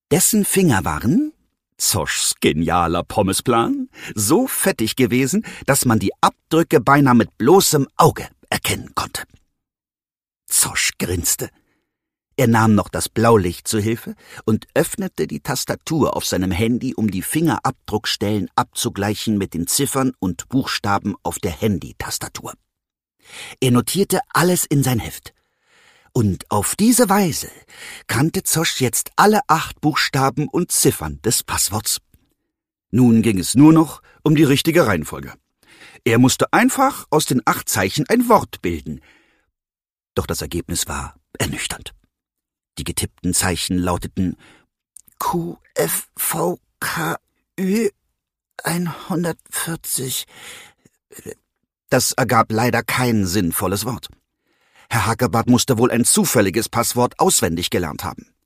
Dessen Finger waren, Zoschs genialer Pommesplan, so fettig gewesen, dass man die Abdrücke beinahe mit bloßem Auge erkennen konnte. Zosch grinste. Er nahm noch das Blaulicht zu Hilfe und öffnete die Tastatur auf seinem Handy, um die Fingerabdruckstellen abzugleichen mit den Ziffern und Buchstaben auf der Handy-Tastatur. Er notierte alles in sein Heft. Und auf diese Weise kannte Zosch jetzt alle 8 Buchstaben und Ziffern des Passworts. Nun ging es nur noch um die richtige Reihenfolge. Er musste einfach aus den 8 Zeichen ein Wort bilden. Doch das Ergebnis war ernüchternd. Die getippten Zeichen lauteten QFVKÜ 140. Das ergab leider kein sinnvolles Wort. Herr Hackebart musste wohl ein zufälliges Passwort auswendig gelernt haben.